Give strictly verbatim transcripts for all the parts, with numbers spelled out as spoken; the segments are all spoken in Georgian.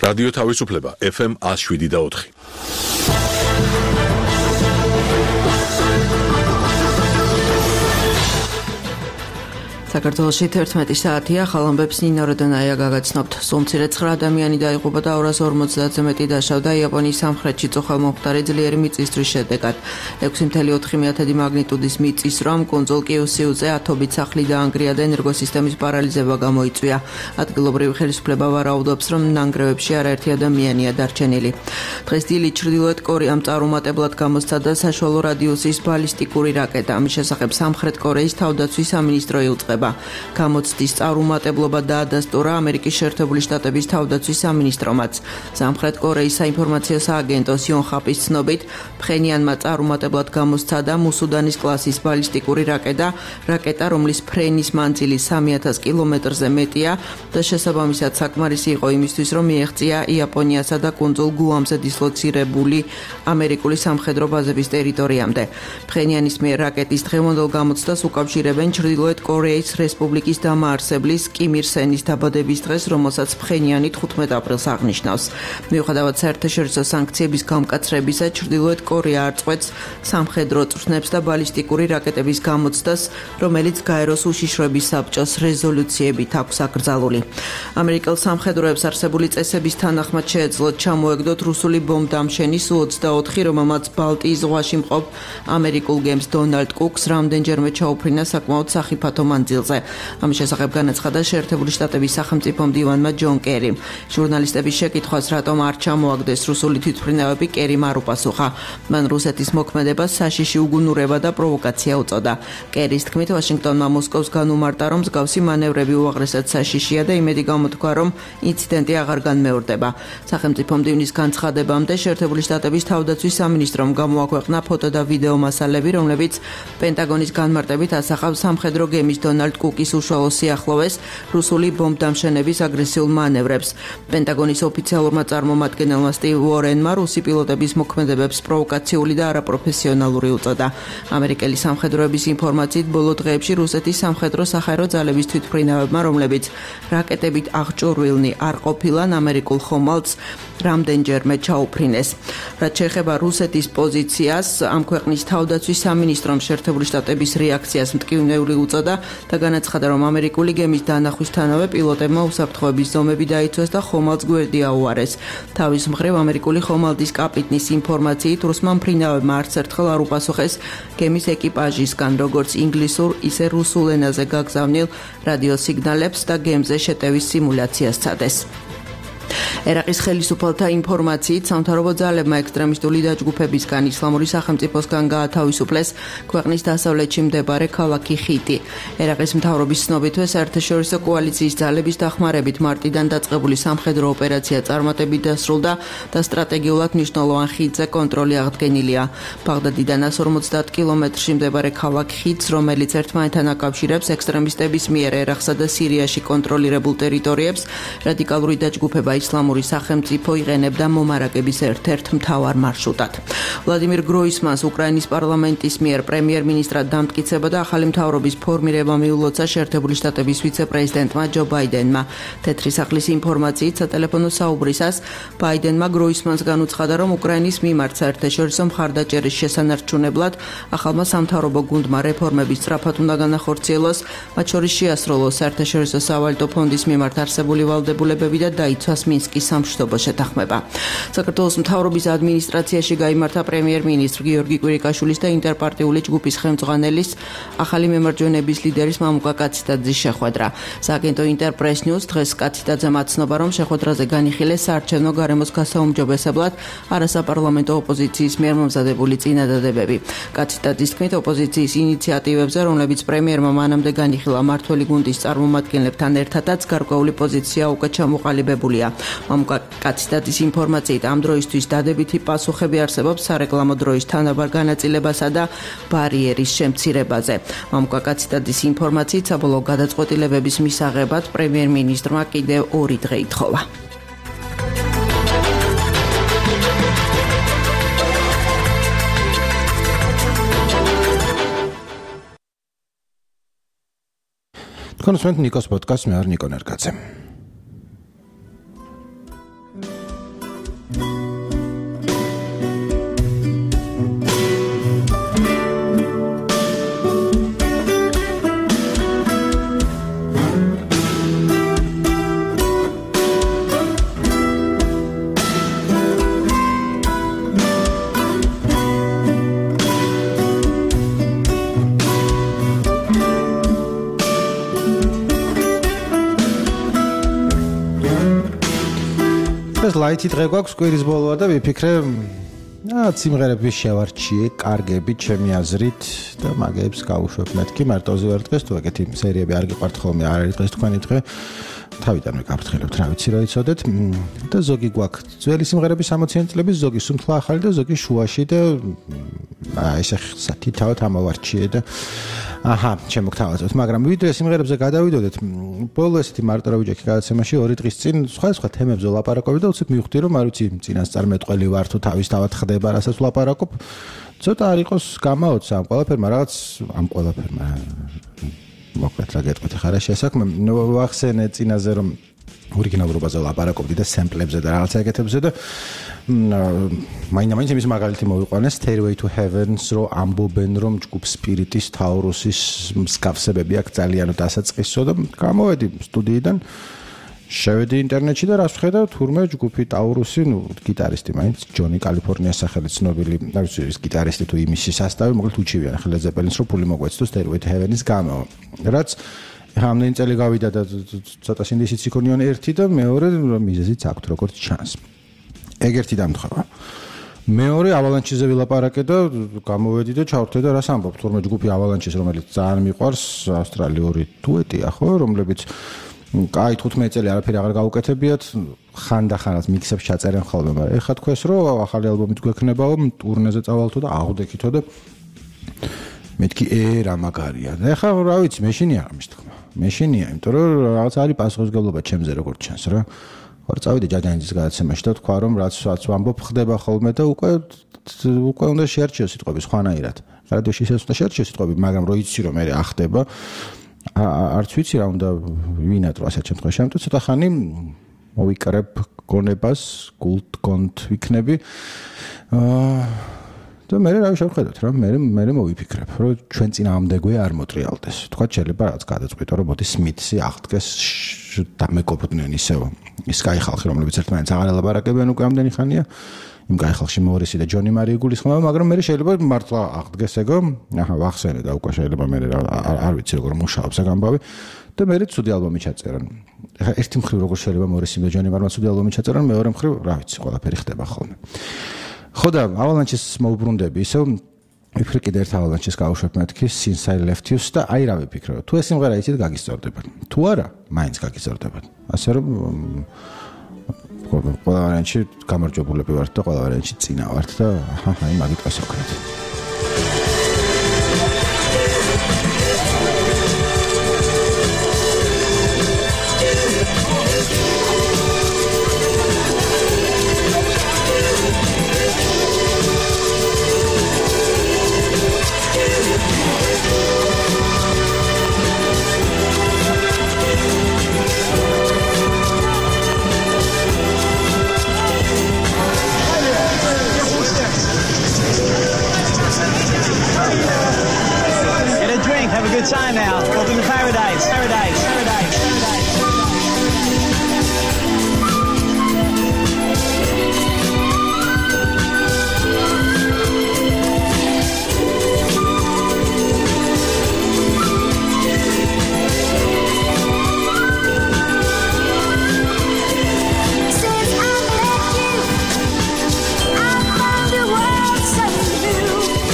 რადიო თავისუფლება ეფ ემ one oh seven და four. საქართველოში თერთმეტი საათია, ხალხ ამბებს ნინო როდონაია გაგაცნობთ. სულ მცირე ცხრა ადამიანი დაიღუპა და ორას ორმოცდაათზე მეტი დაშავდა იაპონიის სამხრეთში წუხელმომხდარი ძლიერი მიწისძვრის შედეგად. ექვსი целых ოთხ დეციმატი მაგნიტუდის მიწისძვრამ კუნძულ კიუსიუზე ათობით სახლი დაანგრია და ენერგოსისტემის პარალიზება გამოიწვია. ადგილობრივი ხელისუფლება ვარაუდობს, რომ ნანგრევებში არაერთი ადამიანია დარჩენილი. დღეს დილით ჩრდილოეთ კორეამ წარუმატებლად გამოსცადა საშუალო რადიუსის ბალისტიკური რაკეტა. ამის შესახებ სამხრეთ კორეის თავდაცვის სამინისტრო იუწყება. გამოცდის წარუმატებლობა დაადასტურა ამერიკის შეერთებული შტატების თავდაცვის სამინისტრომაც. სამხრეთ კორეის საინფორმაციო სააგენტოს იონჰაპის ცნობით, ფხენიანმა წარუმატებლად გამოსცადა მუსუდანის კლასის ბალისტიკური რაკეტა, რაკეტა, რომლის ფრენის მანძილი სამი ათას კილომეტრზე მეტია და შესაბამისად საკმარისი იყო იმისთვის, რომ მიეღწია იაპონიასა და კუნძულ გუამზე დისლოცირებული ამერიკული სამხედრო ბაზების ტერიტორიამდე. ფხენიანის მიერ რაკეტის დღევანდელ გამოცდას უკავშირებენ ჩრდილოეთ კორეის რესპუბლიკის დამაარსებლის კიმ ირ სენის დაბადების დღეს, რომელსაც ფხენიანი თხუთმეტ აპრილს აღნიშნავს. მიუხედავად საერთაშორისო სანქციების გამკაცრებისა, ჩრდილოეთ კორეა არ წყვეტს სამხედრო წვრთნებს და ბალისტიკური რაკეტების გამოცდას, რომელიც გაეროს უშიშროების საბჭოს რეზოლუციებით აქვს აკრძალული. ამერიკელ სამხედროებს არსებული წესების თანახმად შეეძლოთ ჩამოეგდოთ რუსული ბომბდამშენი სუ ოცდაოთხი, რომელმაც ბალტიის ზღვაში მყოფ ამერიკულ გემს დონალდ კუკს რამდენჯერმე ჩაუფრინა საკმაოდ სახიფათო მანძილზე. ამის შესახებ განაცხადა შეერთებული შტატების სახელმწიფო მდივანმა ჯონ კერიმ. ჟურნალისტების შეკითხვას, რატომ არ ჩამოაგდეს რუსული თვითმფრინავები, კერიმ არ უპასუხა. მან რუსეთის მოქმედებას საშიში უგუნურება და პროვოკაცია უწოდა. კერის თქმით, ვაშინგტონმა მოსკოვს განუმარტა, რომ მსგავსი მანევრები უაღრესად საშიშია და იმედი გამოთქვა, რომ ინციდენტი აღარ განმეორდება. სახელმწიფო მდივნის განცხადებამდე შეერთებული შტატების თავდაცვის სამინისტრომ გამოაქვეყნა ფოტო და ვიდეო მასალები, რომლებიც პენტაგონის განმარტებით ასახავს სამხედრო გემის დონალდ კუკის უშუალო სიახლოვეს რუსული ბომბდამშენების აგრესიულ მანევრებს. პენტაგონის ოფიციალურმა წარმომადგენელმა სტივ უორენმა რუსი პილოტების მოქმედებებს პროვოკაციული და არაპროფესიონალური უწოდა. ამერიკელი სამხედროების ინფორმაციით, ბოლო დღეებში რუსეთის სამხედრო საჰაერო ძალების თვითმფრინავებმა, რომლებიც რაკეტებით აღჭურვილნი არ ყოფილან, ამერიკულ ხომალდს რამდენჯერმე ჩაუფრინეს. რაც შეეხება რუსეთის პოზიციას, ამ ქვეყნის თავდაცვის სამინისტრომ შეერთებული შტატების რეაქციას მტკივნეული უწოდა და განაცხადა, რომ ამერიკული გემის დანახვისთანავე პილოტებმა უსაფრთხოების ზომები დაიცვეს და ხომალდს გვერდი აუარეს. თავის მხრივ ამერიკული ხომალდის კაპიტნის ინფორმაციით, რუსმა მფრინავებმა არც ერთხელ არ უპასუხეს გემის ეკიპაჟისგან, როგორც ინგლისურ, ისე რუსულ ენაზე გაგზავნილ რადიო სიგნალებს და გემზე შეტევის სიმულაციას სცადეს. ერაყის ხელისუფალთა ინფორმაციით, სამთავრობო ძალებმა ექსტრემისტული დაჯგუფებისგან ისლამური სახელმწიფოსგან გაათავისუფლეს ქვეყნის დასავლეთში მდებარე ქალაქი ხიტი. ერაყის მთავრობის ცნობითვე, საერთაშორისო კოალიციის ძალების დახმარებით მარტიდან დაწყებული სამხედრო ოპერაცია წარმატებით დასრულდა და სტრატეგიულად მნიშვნელოვან ხიდზე კონტროლი აღდგენილია. ბაღდადიდან ას ორმოცდაათ კილომეტრში მდებარე ქალაქ ხიდს, რომელიც ერთმანეთთან აკავშირებს ექსტრემისტების მიერ ერაყსა და სირიაში კონტროლირებულ ტერიტორიებს, რადიკალური დაჯგუფება ისლამური სახელმწიფო იყენებდა მომარაგების ერთ-ერთ მთავარ მარშრუტად. ვლადიმირ გროისმანს უკრაინის პარლამენტის მიერ პრემიერ-მინისტრად დამტკიცება და ახალი მთავრობის ფორმირება მიულოცა შეერთებული შტატების ვიცე-პრეზიდენტმა ჯო ბაიდენმა. თეთრი სახლის ინფორმაციით, სატელეფონო საუბრისას ბაიდენმა გროისმანს განუცხადა, რომ უკრაინის მიმართ საერთაშორისო მხარდაჭერის შესანარჩუნებლად ახალმა სამთავრობო გუნდმა რეფორმების სწრაფად უნდა განახორციელოს, მათ შორის შეასრულოს საერთაშორისო სავალუტო ფონდის მიმართ არსებული ვალდებულებები და დაიცვას მინსკის სამშვიდობო შეთანხმება. საქართველოს მთავრობის ადმინისტრაციაში გაიმართა პრემიერ-მინისტრ გიორგი კვირიკაშვილის და ინტერპარტიული ჯგუფის ხელმძღვანელის ახალი მემარჯვენეების ლიდერის მამუკა კაციტაძის შეხვედრა. სააგენტო ინტერპრეს ნიუს დღეს კაციტაძემ აცნობა, რომ შეხვედრაზე განიხილეს საარჩევნო გარემოს გასაუმჯობესებლად არასაპარლამენტო ოპოზიციის მიერ მომზადებული წინადადებები. კაციტაძის თქმით, ოპოზიციის ინიციატივებზე, რომლებიც პრემიერმა მანამდე განიხილა მმართველი გუნდის წარმომადგენლებთან ერთადაც, გარკვეული პოზიცია უკვე ჩამოყალიბებულია. მამუკა კაციტაძის ინფორმაციით, ამ დროისთვის დადებითი პასუხები არსებობს სარეკლამო დროის თანაბარ განაწილებასა და ბარიერის შემცირებაზე. მამუკა კაციტაძის ინფორმაციით, საბოლოო გადაწყვეტილებების მისაღებად პრემიერ-მინისტრმა კიდევ ორი დღე ითხოვა. თქვენ უსმენთ ნიკოს პოდკასტს, მე ვარ ნიკო ნერგაძე. დღეს ლაითი დღე გვაქვს კვირის ბოლოა და ვიფიქრე აა სიმღერები შევარჩიე, კარგები ჩემი აზრით და მაგებს გავუშვებ მეთქი მარტოზე ვარ დღეს თუ ეგეთი სერიები არ გიყვართ ხოლმე არ არის დღეს თქვენი დღე თავიდანვე გაფრთხილებთ რა ვიცი რა იცოდეთ და ზოგი გვაქვს ძველი სიმღერების სამოციანი წლების ზოგი სუნთლა ახალი და ზოგი შუაში და აი ესე სათითაოდ ამოვარჩიე და აჰა შემოგთავაზოთ მაგრამ ვიდრე სიმღერებზე გადავიდოდეთ ბოლო ესეთი მარტო რა ვიჯექი გადაცემაში ორი დღის წინ სხვა სხვა თემებზე ვლაპარაკობდი და უცებ მივხვდი რომ არ ვიცი წინასწარმეტყველი ვარ თუ თავისთავად ხდება რასაც ვლაპარაკობ ცოტა არ იყოს გამაოც ამ ყველაფერმა რაღაც ამ ყველაფერმა მოკლედ რა გეტყვით ხარა შესაქმე ვახსენე წინაზე რომ ორიგინალურობაზე ლაპარაკობდი და სემპლებზე და რაღაცა ეგეთებზე და მაინდა-მაინც იმის მაგალითი მოვიყვანე Stairway to Heaven-ს რო ამბობენ რომ ჯგუფ სპირიტის თაურუსის მსგავსებები აქვს ძალიან დასაწყისო და გამოვედი სტუდიიდან შევედი ინტერნეტში და რას ვხედავ თურმე ჯგუფი ტაურუსი ნუ გიტარისტი მაინც ჯონი კალიფორნიას სახელით ცნობილი რა ვიცი ის გიტარისტი თუ იმისი სასტავი მოკლედ უჩივიან ახლა Zeppelin-ს რო ფული მოგვეცდო Stairway to Heaven-ის გამო რაც ამდენი წელი გავიდა და ცოტა სინდისიც იქონიონ ერთი და მეორე მიზეზიც აქვს როგორც ჩანს ეგ ერთი დამთხევა მეორე Avalanche-ზე ვილაპარაკე და გამოვედი და ჩავრთე და რას ამბობ თურმე ჯგუფი Avalanche-ს რომელიც ძალიან მიყვარს ავსტრალიური დუეტია ხო რომლებიც კაი თხუთმეტი წელი არაფერი აღარ გაუკეთებიათ ხანდახანაც მიქსებს ჩაწერენ ხოლმე მაგრამ ეხლა თქვენს რომ ახალი ალბომი გვექნებაო ტურნეზე წავალთო და აღვდექითო და მეთქი ე რა მაგარია და ეხლა რა ვიცი მეშინია ამის თქმა მეშინია იმიტომ რომ რაღაც არის პასუხისმგებლობა ჩემზე როგორც ჩანს რა ხარ წავიდე ჯადიანის გადაცემაში და თქვა რომ რაც რაც ვამბობ ხდება ხოლმე და უკვე უკვე უნდა შეარჩიო სიტყვები სხვანაირად რადიოში ისე უნდა შეარჩიო სიტყვები მაგრამ რო იცი რომ მე ახდება არც ვიცი რა უნდა ვინატრო ასეთ შემთხვევაში ამიტომ ცოტა ხანი მოვიკრებ გონებას გულთ გონთ ვიქნები აა და მე რა შევხედოთ რა მე მე მოვიფიქრებ რომ ჩვენ წინააღმდეგე არ მოტრიალდეს თქვა შეიძლება რაც გადაწყვიტო რომ მოდი სმითსი აღდგეს დამეკოპდნენ ისევ ის კაი ხალხი რომლებიც ერთმანეთს აღარ ელაპარაკებიან უკვე ამდენი ხანია იმ კაი ხალხში მორისი და ჯონი მარი იგულისხმება მაგრამ მე შეიძლება მართლა აღდგეს ეგო აჰა ვახსენე და უკვე შეიძლება მე არ ვიცი როგორ მუშაობს ეგ ამბავი და მე ცუდი ალბომი ჩაწერან ეხა ერთი მხრივ როგორ შეიძლება მორისი და ჯონი მარმა ცუდი ალბომი ჩაწერან მეორე მხრივ რა ვიცი ყველაფერი ხდება ხოლმე ხო და Avalanche-ს მოვუბრუნდები ისევ ვიფიქრე კიდე ერთ Avalanche-ს გავუშვებ მეთქი Since I Left You-ს და აი რა ვიფიქრე თუ ეს სიმღერა იცით გაგისწორდება თუ არა მაინც გაგისწორდება ასე რომ ყველა ვარიანტში გამარჯვებულები ვართ და ყველა ვარიანტში წინა ვართ და აი მაგით გასაგებთ Have a good time now. Welcome to paradise. Paradise. Paradise. Paradise.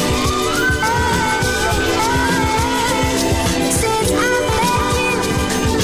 Since I met you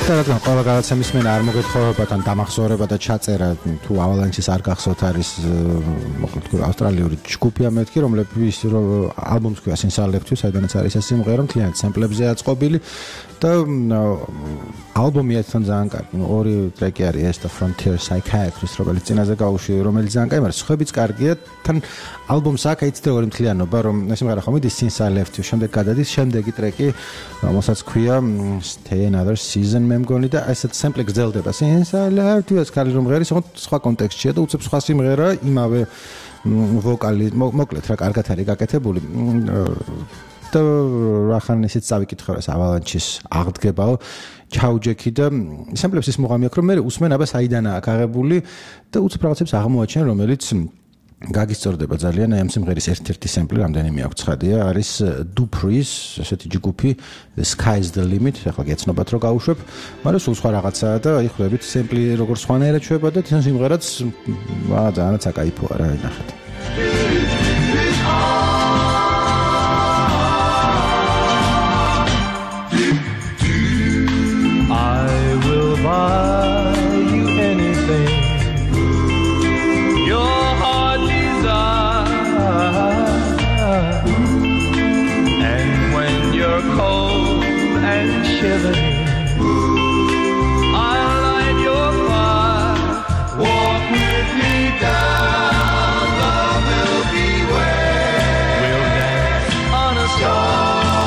და რადგან ყველა გადაცემის მენ არ მოგეთხოვებათ ან დამახსოვრება და ჩაწერა თუ Avalanche-ის არ გახსოვთ არის მოკლედ თქვი ავსტრალიური ჯგუფია მეთქი რომლებიც ალბომს ქვია Since I Left You საიდანაც არის ეს სიმღერა მთლიანად სემპლებზეა აწყობილი და ალბომი ერთთან ძალიან კარგი ორი ტრეკი არის ეს და Frontier Psychiatrist რომელიც წინაზე გაუშვი რომელიც ძალიან კარგი მაგრამ სხვაებიც კარგია თან ალბომს აქვს ეცი ორი მთლიანობა რომ ეს სიმღერა ხომ მიდის Since I Left You შემდეგ გადადის შემდეგი ტრეკი რომელსაც ქვია Stay Another Season მე მგონი და ესეთ სემპლი გრძელდება Since I Left You ეს კარგი რომ ღერის სხვა კონტექსტშია და უცებ სხვა სიმღერა იმავე ვოკალი მოკლედ რა კარგად არის გაკეთებული და რახან ისიც წავიკითხე ეს Avalanche-ის აღდგებაო ჩაუჯექი და სემპლებს ის მუღამი აქვს რომ მე უსმენ აბა საიდანაა აღებული და უცებ რაღაცებს აღმოაჩენ რომელიც გაგისწორდება ძალიან აი ამ სიმღერის ერთ-ერთი სემპლი რამდენიმე აქვს ცხადია არის Dupree's ესეთი ჯგუფი Sky's the Limit ახლა გეცნობათ რომ გაუშვებ მაგრამ სულ სხვა რაღაცაა და აი ხვდებით სემპლი როგორ სხვანაირად შვება და თან სიმღერაც აა ძალიანაც აკაიფოა რა ნახეთ I will buy you anything your heart desires and when you're cold and shivering I'll light your fire walk with me down the Milky Way we'll dance on a star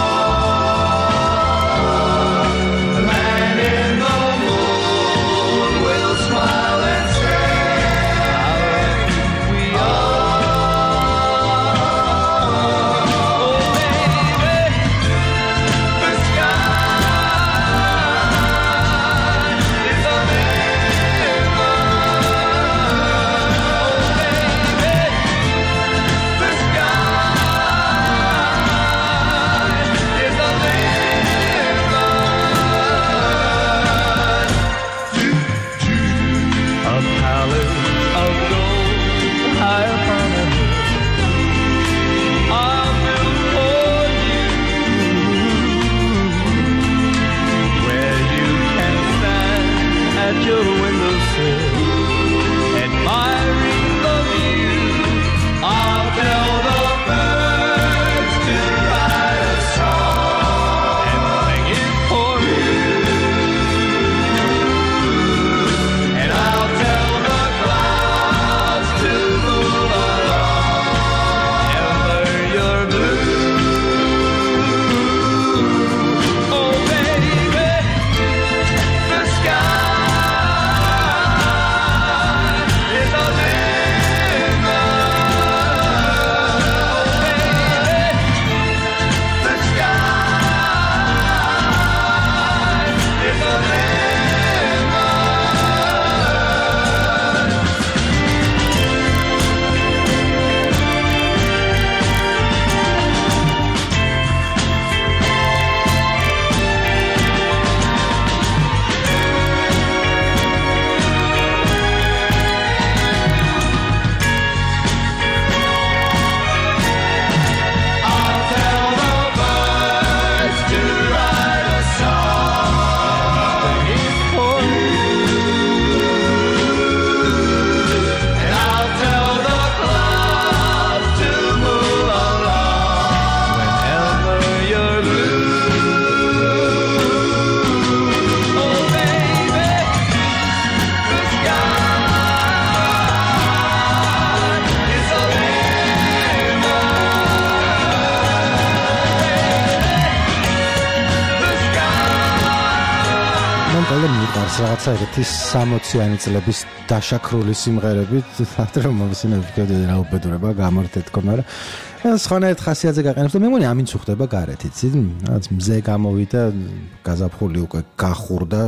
რაღაცა ეგეთი სამოციანი წლების დაშაქრული სიმღერებით თათრა მომსინებს კიდე რა უბედურება გამორთე თქო მაგრამ სხვანაირად ხასიათზე გაყენებს და მე მგონი ამინც უხდება გარეთ იცი რაღაც მზე გამოვიდა გაზაფხული უკვე გახურდა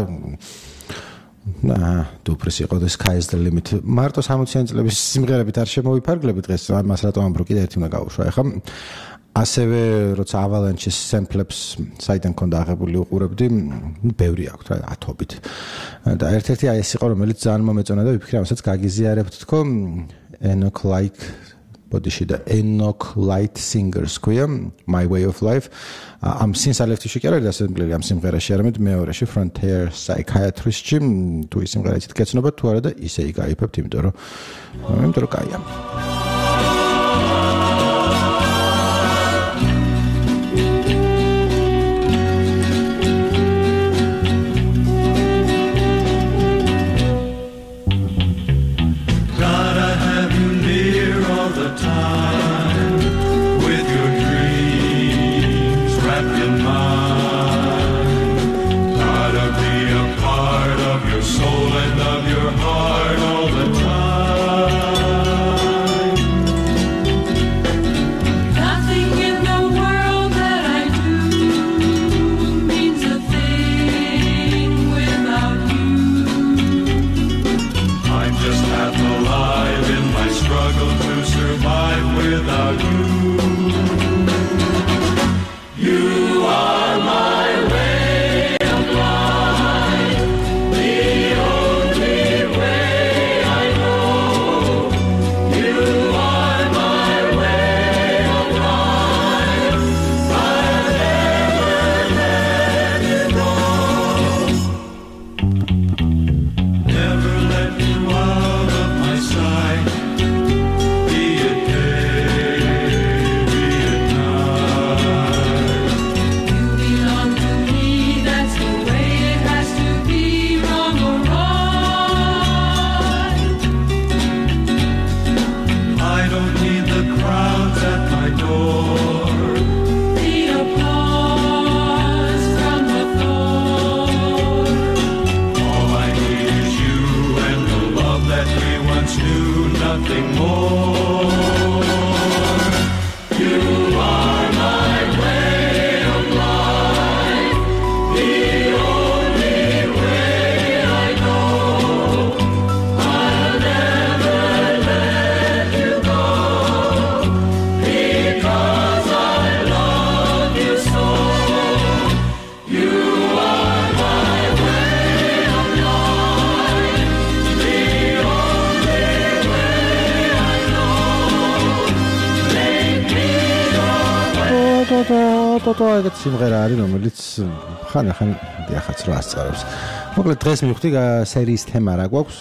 აა Dupree's იყო და Sky's the Limit მარტო სამოციანი წლების სიმღერებით არ შემოვიფარგლები დღეს მას რატომ ამბრო კიდე ერთი უნდა გავუშვა ეხლა ასევე როცა Avalanche-ის სემპლებს საიდან ქონდა აღებული უყურებდი, ბევრი აქვს რა ათობით. და ერთ-ერთი აი ეს იყო რომელიც ძალიან მომეწონა და ვიფიქრე, ამასაც გაგიზიარებთ თქო, Enoch Like ბოდიში და Enoch Light Singers ქვია My Way of Life ამ სინსალევთში კი არ არის დასამგლელი ამ სიმღერაში არამედ მეორეში Frontier Psychiatrist-ში თუ ის სიმღერა იცით გეცნობა თუ არა და ისე იგაიფებთ იმიტომ რომ იმიტომ რომ კაია toto ეგეთ სიმღერა არის რომელიც ხან-ხან დიახაც რა ასწავლებს. მოკლედ დღეს მივხვდი სერიის თემა რა გვაქვს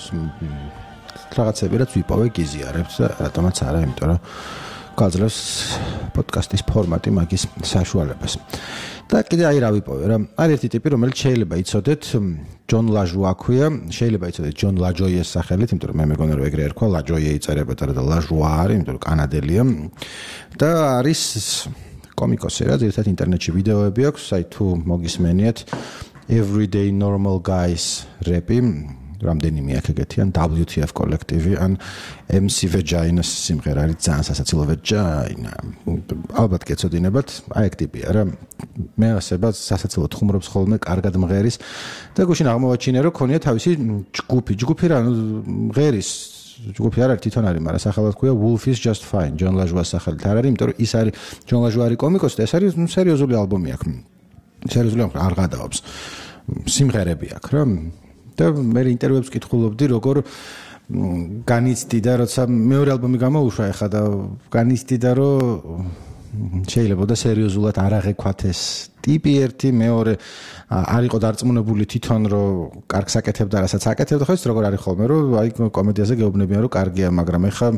რაღაცები რაც ვიპოვე გიზიარებთ და რატომაც არა იმიტომ რომ გაძლევს პოდკასტის ფორმატი მაგის საშუალებას. და კიდე აი რა ვიპოვე რა არის ერთი ტიპი რომელიც შეიძლება იცოდეთ ჯონ ლაჟუა ქვია შეიძლება იცოდეთ ჯონ ლაჯოიეს სახელით იმიტომ რომ მე მეგონა რომ ეგრე ერქვა ლაჯოიე იწერებოდა და ლაჟუა არის იმიტომ რომ კანადელია და არის კომიკოსი რა ზოგადად ინტერნეტში ვიდეოები აქვს აი თუ მოგისმენიათ Everyday Normal Guys рэპი რამდენიმე აქ ეგეთიან W T F კოლექტივი ან M C Vagina-ს სიმღერა არის ძალიან სასაცილო Vagina ალბათ გეცოდინებათ აი ეგ ტიპია რა მე ასებად სასაცილო თხუმრობს ხოლმე კარგად მღერის და გუშინ აღმოვაჩინე რომ ქონია თავისი ჯგუფი ჯგუფი რა მღერის ჯგუფი არ არის თვითონ არის მაგრამ სახელად ქვია Wolf is Just Fine ჯონ ლაჟუას სახელით არ არის იმიტომ რომ ის არის ჯონ ლაჟუა არის კომიკოსი და ეს არის სერიოზული ალბომი აქვს სერიოზული არ გადაობს სიმღერები აქვს რა და მე ინტერვიუებს კითხულობდი როგორ განიცდი და როცა მეორე ალბომი გამოუშვა ახლა და განიცდი და რომ შეიძლება და სერიოზულად არ აღექვათ ეს ტიპი ერთი მეორე არ იყო დარწმუნებული თვითონ რომ კარგს აკეთებდა რასაც აკეთებდა ხო ის როგორ არის ხოლმე რომ აი კომედიაზე გეუბნებიან რომ კარგია მაგრამ ახლა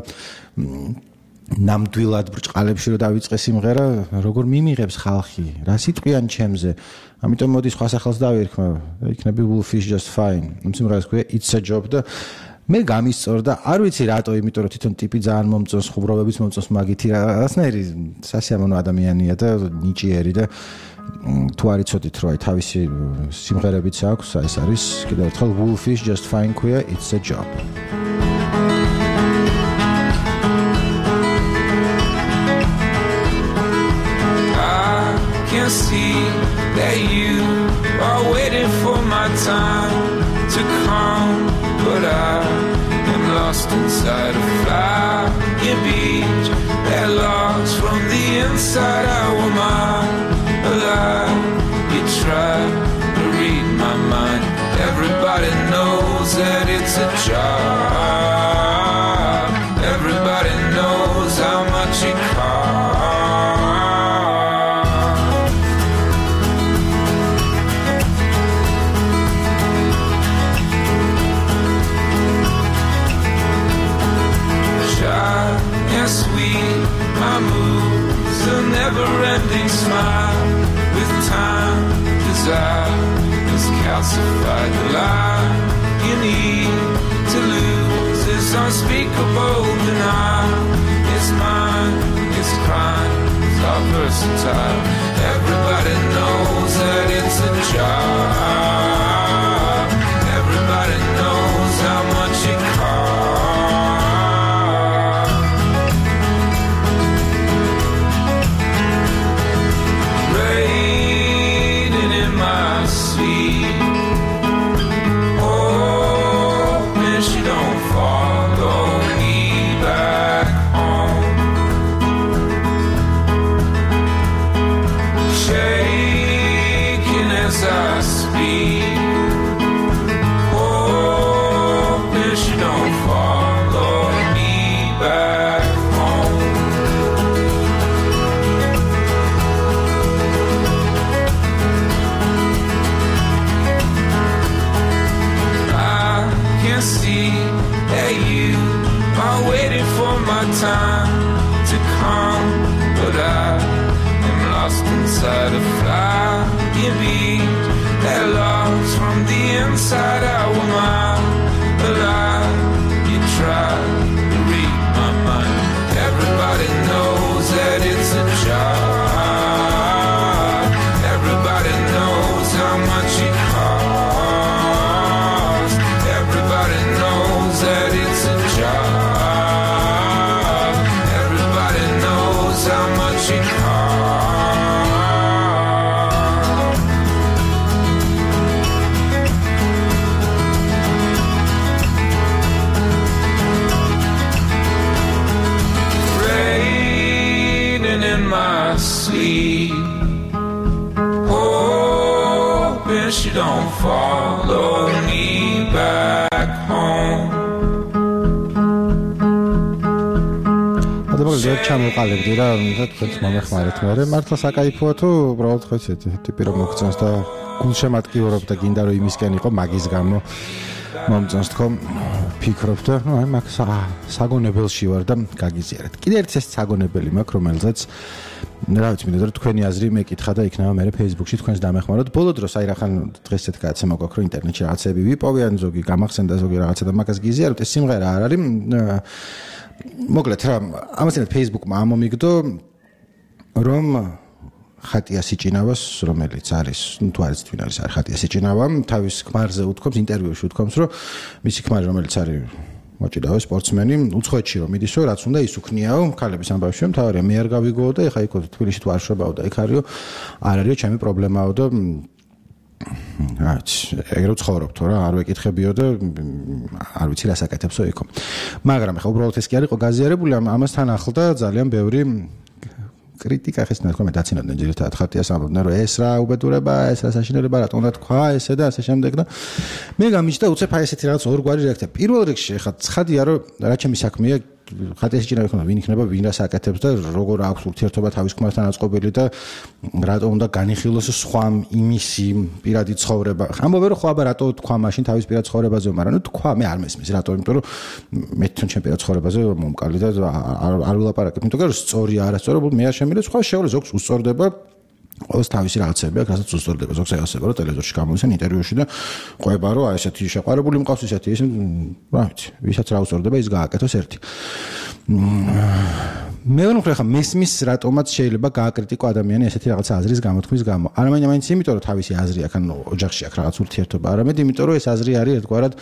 ნამდვილად ბრჭყალებში რომ დავიწყე სიმღერა როგორ მიმიღებს ხალხი რა სიტყვიან ჩემზე ამიტომ მოდი სხვა სახელს დავირქმე იქნები Wolf is Just Fine ამ სიმღერას ქვია It's a Job და მე გამისწორდა არ ვიცი რატო იმიტომ რომ თვითონ ტიპი ძალიან მომწონს ხუბრობებიც მომწონს მაგითი რაღაცნაირი სასიამოვნო ადამიანია და ნიჭიერი და თუ არ იცოდით რომ აი თავისი სიმღერებიც აქვს აი ეს არის კიდევ ერთხელ Wolf is Just Fine ქვია It's a Job See that you are waiting for my time to come, but I am lost inside a flying beach that logs from the inside out. Am I alive? You try to read my mind. Everybody knows that it's a job. Everybody knows I'm Never-ending smile with time, desire has calcified the lie. You need to lose this unspeakable denial. It's mine, it's crime, it's all versatile. Everybody knows that it's a job. Everybody knows how much it costs. Time to come, but I am lost inside a flying beat that loves from the inside out mine. Alive, you try to read my mind. Everybody knows that it's a job. Everybody knows how much it costs. Everybody knows that it's a job. How much it costs. Raining in my sleep, hoping she don't follow me back home. ზოგ ჩამოყალიბდი რა, თქვენს მომეხმარეთ მე. მართლა საკაიფოა თუ უბრალოდ ხო ისეთი ტიპი რომ მოგწონს და გულშემატკივრობ და გინდა რომ იმისკენ იყო მაგის გამო მომწონს თქო ფიქრობ და აი მაგ საგონებელში ვარ და გაგიზიარეთ. კიდე ერთი ეს საგონებელი მაქვს რომელზეც რა ვიცი მინდა რომ თქვენი აზრი მეკითხა და იქნება მე Facebook-ში თქვენს დამეხმაროთ. ბოლო დროს აი რახან დღეს ეს გადაცემა გვაქვს რომ ინტერნეტში რაღაცები ვიპოვე ან ზოგი გამახსენდა ზოგი რაღაცა და მაგას გიზიაროთ. ეს სიმღერა არ არის მოკლედ რა ამასთან Facebook-მა ამომიგდო რომ ხატია სიჭინავას რომელიც არის ნუ თუ არის თქვენ არის ხატია სიჭინავა თავის ქმარზე უთქვამს ინტერვიუში უთქვამს რომ მისი ქმარი რომელიც არის მოჭიდავე სპორტსმენი უცხოეთში რომ მიდისო რაც უნდა ის უქნიაო ქალების ამბავში რომ თავარია მე არ გავიგოო და ეხა იქ თბილისში თუ არ შევაო და იქ არისო არ არისო ჩემი პრობლემაო და რაც ეგრე ცხოვრობთო რა არ ვეკითხებიო და არ ვიცი რა საკეთებსო იქო მაგრამ ეხა უბრალოდ ეს კი არისო გაზიარებული ამასთან ახლდა ძალიან ბევრი კრიტიკა ხეს ნახო მე დაცინოდნენ ძირითადად ხატიას ამბობდნენ რომ ეს რა უბედურება ეს რა საშინელება რატომ უნდა თქვა ესე და ასე შემდეგ და მე გამიჩნდა უცებ აი ესეთი რაღაც ორგვარი რეაქცია პირველ რიგში ეხა ცხადია რომ რა ჩემი საქმეა ხატიას ჭირავი ხომ ვინ იქნება ვინ რას აკეთებს და როგორ აქვს ურთიერთობა თავის ქმართან აწყობილი და რატომ უნდა განიხილოს სხვა იმისი პირადი ცხოვრება ამბობენ რომ ხო აბა რატო თქვა მაშინ თავის პირად ცხოვრებაზე მაგრამ ნუ თქვა მე არ მესმის რატო იმიტომ რომ მე თვითონ ჩემ პირად ცხოვრებაზე მომკალი და არ ვილაპარაკებ იმიტომ რომ სწორია არასწორი მე არ შემიძლია სხვა შეუძლია ზოგს უსწორდება ყოველს თავისი რაღაცები აქვს რასაც უსწორდება ზოგს ეასება რომ ტელევიზორში გამოვისენ ინტერვიუში და ყვება რომ აი ესეთი შეყვარებული მყავს ისეთი ეს რა ვიცი ვისაც რა უსწორდება ის გააკეთოს ერთი მე ვუხრი ხა მესმის რატომაც შეიძლება გააკრიტიკო ადამიანი ესეთი რაღაცა აზრის გამოთქმის გამო არამედ მაინც იმიტომ რომ თავისი აზრი აქვს ან ოჯახში აქვს რაღაც ურთიერთობა არამედ იმიტომ რომ ეს აზრი არის ერთგვარად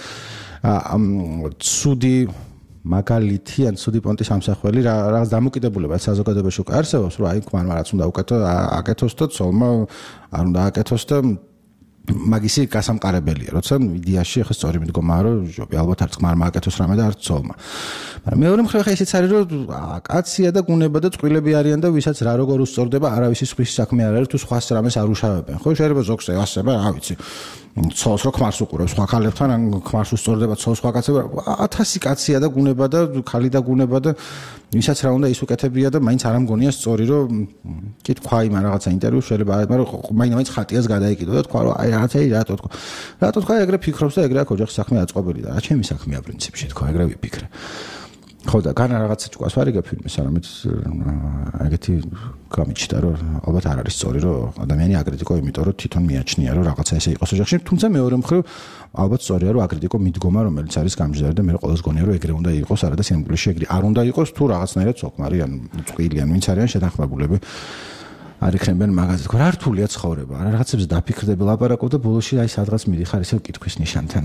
ცუდი მაგალითი ან ცუდი პონტის ამსახველი რაღაც დამოკიდებულებაც საზოგადოებაში უკვე არსებობს რომ აი ქმარმა რაც უნდა უკეთო აკეთოს და ცოლმა არ უნდა აკეთოს და მაგისი გასამყარებელია, როცა იდეაში ხა სწორი მიდგომაა, რომ ჯობი ალბათ არც ხმარ მააკეთოს რამე და არც ცოლმა. მაგრამ მეორე მხრივ ხა ისიც არის, რომ კაცია და გუნება და წყვილები არიან და ვისაც რა როგორ უსწორდება, არავის ის საქმე არ არის, თუ სხვას რამეს არ უშავებენ. ხო, შეიძლება ზოგს ევასება, რა ვიცი. ცოლს რო ქმარს უყურებს სხვა ქალებთან, ან ქმარს უსწორდება ცოლს სხვა კაცებთან, ათასი კაცია და გუნება და ქალი და გუნება და ვისაც რა უნდა ის უკეთებია და მაინც არ ამგონია სწორი, რომ კი თქვა იმ რაღაცა ინტერვიუ შეიძლება, მაგრამ მაინც ხატიას გადაიკიდო და თქვა, რომ აი რაღაცა რატო თქვა. რატო თქვა ეგრე ფიქრობს და ეგრე აქ ოჯახის საქმე აწყობილი და რა ჩემი საქმეა პრინციპში თქვა, ეგრე ვიფიქრე. ხო და განა რაღაცა ჭკვას ვარიგებ ფილმის, არამედ ეგეთი გამიჩნდა, რომ ალბათ არ არის სწორი, რომ ადამიანი აკრიტიკო, იმიტომ რომ თვითონ მიაჩნია, რომ რაღაცა ესე იყოს ოჯახში, თუმცა მეორე მხრივ ალბათ სწორია, რომ აკრიტიკო მიდგომა, რომელიც არის გამჯდარი და მე ყოველს გონია, რომ ეგრე უნდა იყოს, არა და სინამდვილეში ეგრე არ უნდა იყოს, თუ რაღაცნაირად ცოქმარი ან წყვილი ან ვინც არიან შეთანხმებულები არ იქნებიან მაგაზე თქვა, რა რთულია ცხოვრება, არა რაღაცებზე დაფიქრდები, ლაპარაკობ და ბოლოში აი სადღაც მიდიხარ ისევ კითხვის ნიშანთან.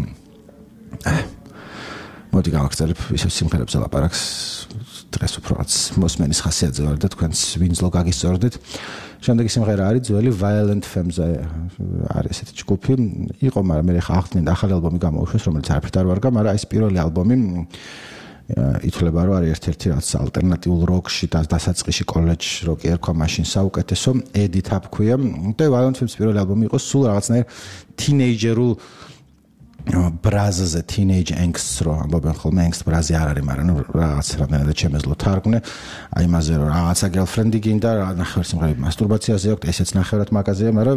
მოდი გავაგრძელებ ისევ სიმღერებზე ლაპარაკს დღეს უბრალოდ მოსმენის ხასიათზე ვარ და თქვენს ვინძლო გაგისწორდეთ. შემდეგი სიმღერა არის ძველი Violent Femmes-ზე არის ესეთი ჯგუფი. იყო, მაგრამ მე ხა ახლა ახალი ალბომი გამოუშვეს, რომელიც არაფრით არ ვარგა, მაგრამ ეს პირველი ალბომი ითვლება, რომ არის ერთ-ერთი რაც ალტერნატიულ როკში და დასაწყისში კოლეჯ როკი ერქვა მაშინ საუკეთესო Edit Up ქვია. და Violent Femmes პირველი ალბომი იყო სულ რაღაცნაირ თინეიჯერულ ბრაზზე teenage angst-ро ამბობენ ხოლმე angst ბრაზი არ არის, მაგრამ რაღაც რამდენადაც შემეძლო თარგმნე. აი იმაზე რომ რაღაცა girlfriend-ი გინდა, ნახევარ სიმღერები მასტურბაციაზე აქვს, ესეც ნახევრად მაგაზია, მაგრამ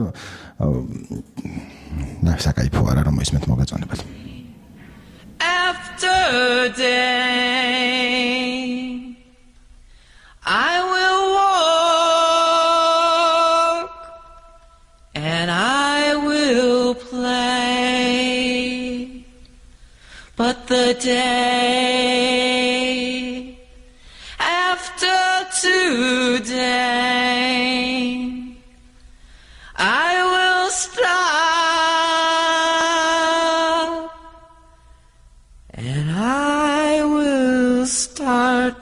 და საკაიფო არა რომ ისმეთ მოგეწონებათ. After day I will walk and I will play, but the day after today I will stop and I will start.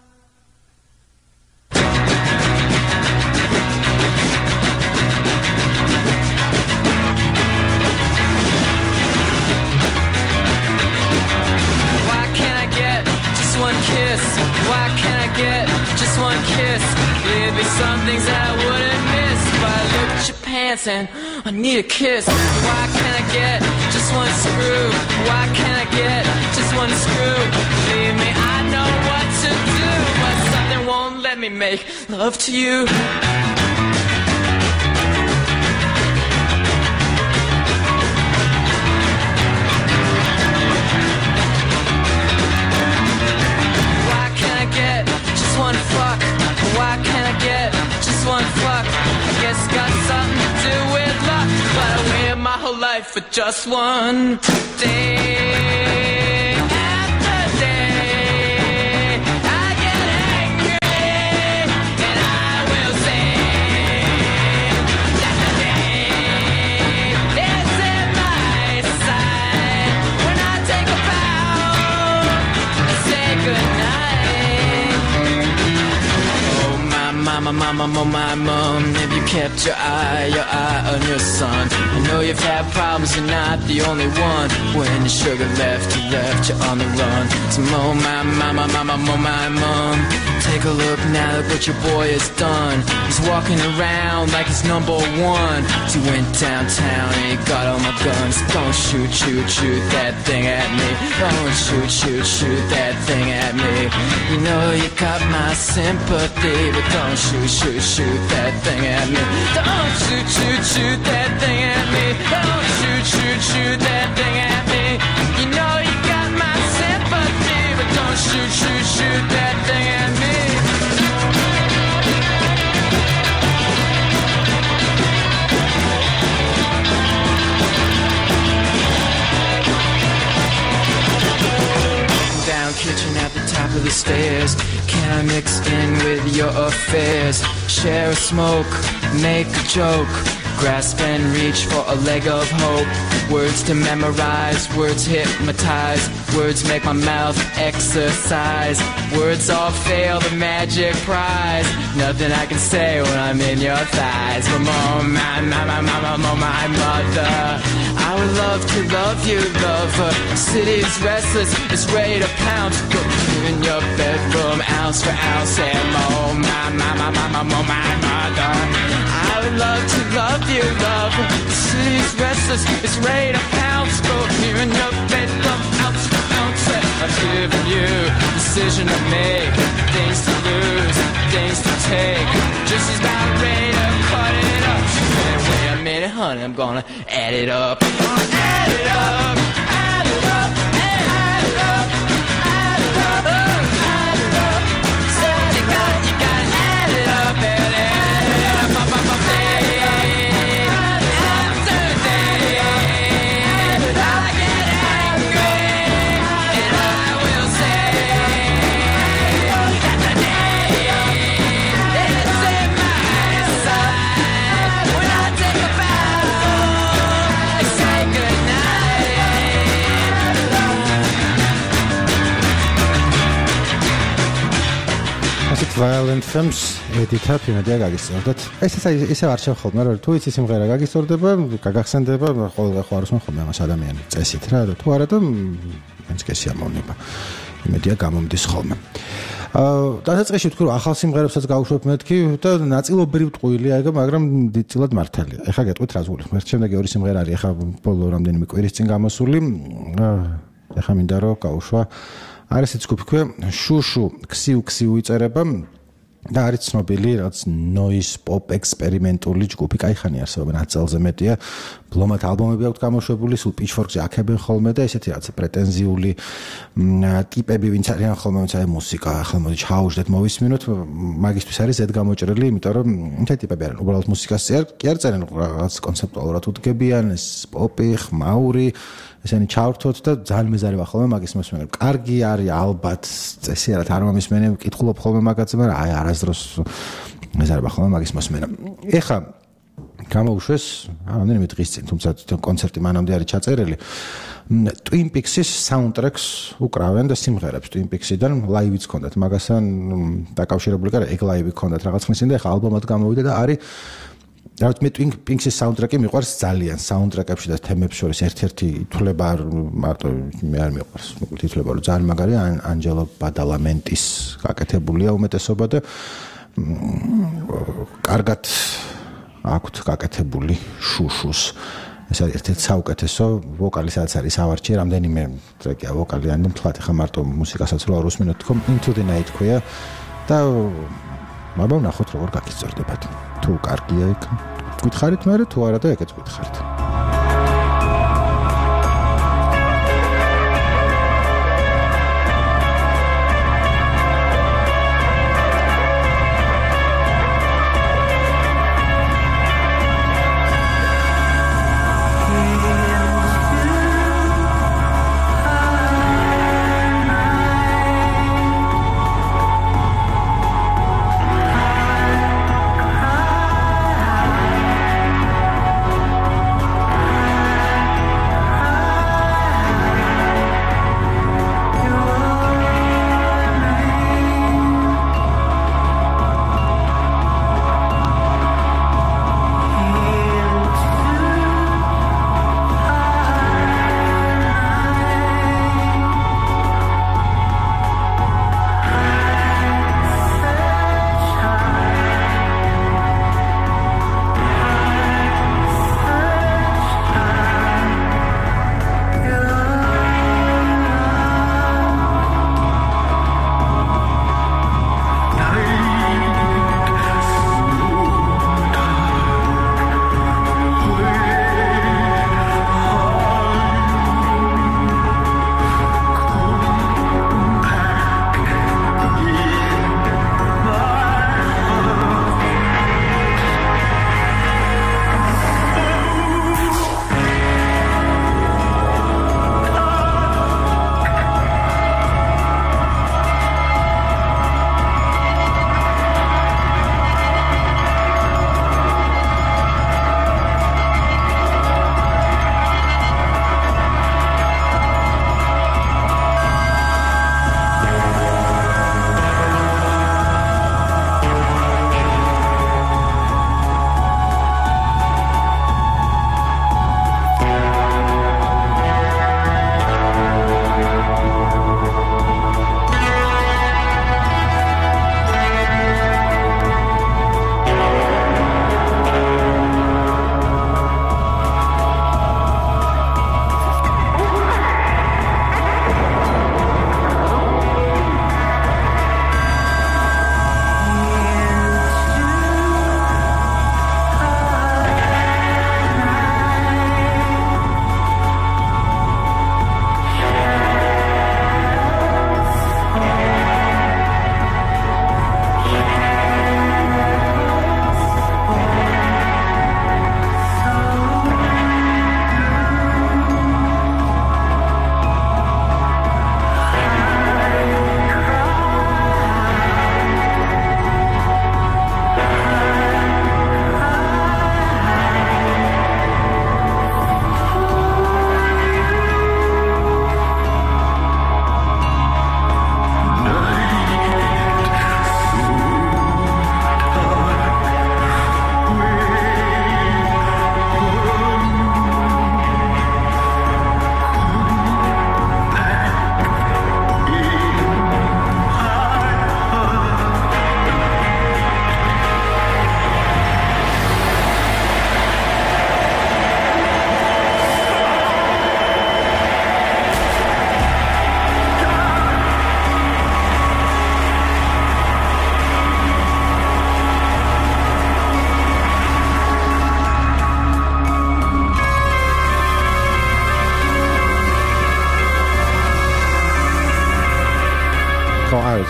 Why can't I get just one kiss? There'd be some things I wouldn't miss if I looked at your pants and I need a kiss. Why can't I get just one screw? Why can't I get just one screw? Believe me, I know what to do, but something won't let me make love to you. One fuck, why can't I get just one fuck? I guess it's got something to do with luck, but I waited my whole life for just one day. After day, I get angry and I will sing. That the day is in my sight when I take a bow and say goodnight. Mama, mama, mama, my mom, have you kept your eye, your eye on your son? I know you've had problems, you're not the only one. When your sugar left, you left, you're on the run. So mo, my mama, mama, mo, my mom, take a look now at what your boy has done. He's walking around like he's number one. So he went downtown and he got all my guns. Don't shoot, shoot, shoot that thing at me. Don't shoot, shoot, shoot that thing at me. You know you got my sympathy, but don't shoot, shoot, shoot that thing at me. Don't shoot, shoot, shoot that thing at me. Don't shoot, shoot, shoot that thing at me. You know you got my sympathy, but don't shoot, shoot, shoot that thing at me. Down kitchen at the top of the stairs. Can I mix in with your affairs? Share a smoke, make a joke. grasp and reach for a leg of hope. Words to memorize, words hypnotize, words make my mouth exercise. Words all fail the magic prize. Nothing I can say when I'm in your thighs. But oh my, my, my, my, my, my, my mother, I would love to love you, lover. City's restless, it's ready to pounce. Put you in your bedroom, ounce for ounce. And oh my, my, my, my, my, my, my mother, I would love to love you, lover. City's restless, it's ready to pounce. Put you in your bedroom, ounce for ounce. And I've given you decision to make, things to lose, things to take. Just as about ready to cut it up. And wait a minute, honey, I'm gonna add it up. Add it up, add it up, add it up, add it up, add it up. So you got, you gotta add it up, and add it up, up, up, up, Violent Femmes ედითა ფინადია გაგისწორდეთ. ეს ესე ისე არ შევხობ, მაგრამ თუ იცი სიმღერა გაგისწორდება, გაგახსენდება, ყოველდღე ხო არ უსმენხობ ამას ადამიანი წესით რა, თუ არა და მაინც კესი ამოვნება. იმედია გამომდის ხოლმე. აა დასაწყისში ვთქვი, რომ ახალ სიმღერებსაც გავუშვებ მეთქი და ნაწილობრივ ტყუილია ეგ, მაგრამ დიდწილად მართალია. ეხლა გეტყვით რას გულისხმობ. ერთ შემდეგი ორი სიმღერა არის ეხლა ბოლო რამდენიმე კვირის წინ გამოსული. ეხლა მინდა რომ გავუშვა არის ეს ჯგუფი ქვია შუშუ ქსიუ ქსიუ იწერება და არის ცნობილი რაც noise pop ექსპერიმენტული ჯგუფი, кайხანი არსებობენ ათ წელზე მეტია. ბლომად ალბომები აქვს გამოშვებული, სულ pitchfork-ზე აქებენ ხოლმე და ესეთი რაღაც პრეტენზიული ტიპები ვინც არიან ხოლმე, ვინც აი მუსიკა ახლა მოდი ჩაუждეთ მოვისმინოთ, მაგისთვის არის ზედ გამოჭრილი, იმიტომ რომ ეს ტიპები არიან უბრალოდ მუსიკას კი არ წერენ, რაღაც კონცეპტუალურად უდგებიან, ეს პოპი, ხმაური ესენი ჩავრთოთ და ძალიან მეზარება ხოლმე მაგის მოსმენებ. კარგი არის ალბათ, წესი არა არ მომისმენებ, კითხულობ ხოლმე მაგაზე, მაგრამ აი არასდროს მეზარება ხოლმე მაგის მოსმენა. ეხა გამოვუშვეს რამდენიმე დღის წინ, თუმცა კონცერტი მანამდე არის ჩაწერილი. Twin Peaks-ის საუნდტრეკს უკრავენ და სიმღერებს Twin Peaks-იდან ლაივიც ჰქონდათ მაგასთან დაკავშირებული, კარა ეგ ლაივი ჰქონდათ რაღაც ხნის წინ და ეხა ალბომად გამოვიდა და არის რაც მე Twin Peaks-ის საუნდტრეკი მიყვარს ძალიან საუნდტრეკებში და თემებს შორის ერთ-ერთი ითვლება მარტო მე არ მიყვარს მოკლედ ითვლება რომ ძალიან მაგარია ანჯელო ბადალამენტის გაკეთებულია უმეტესობა და კარგად აქვთ გაკეთებული შუშუს ეს არის ერთ-ერთი საუკეთესო ვოკალი სადაც არის ავარჩი რამდენიმე ტრეკია ვოკალი ან მთლად ხა მარტო მუსიკასაც რო არ უსმენოთ თქო Into the Night ქვია და მაგრამ ნახოთ როგორ გაგიწორდებათ თუ კარგია იქ გითხარით მე თუ არა და ეგეც გითხარით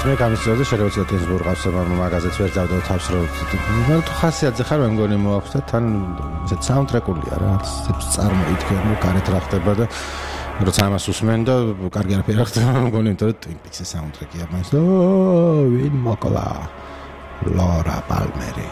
მე გამისწორდა შეიძლება ტენს ბურღავს მაგაზეც ვერ დავდო თავს რომ მე თუ ხასიათზე ხარ მე მგონი მოაქვს და თან ესეთ საუნდტრეკულია რა წარმოიდგენ რომ გარეთ რა ხდება და როცა ამას უსმენ და კარგი არაფერი არ ხდება მგონი იმიტომ რომ Twin Peaks-ის საუნდტრეკია მას ო ვინ მოკლა ლორა პალმერი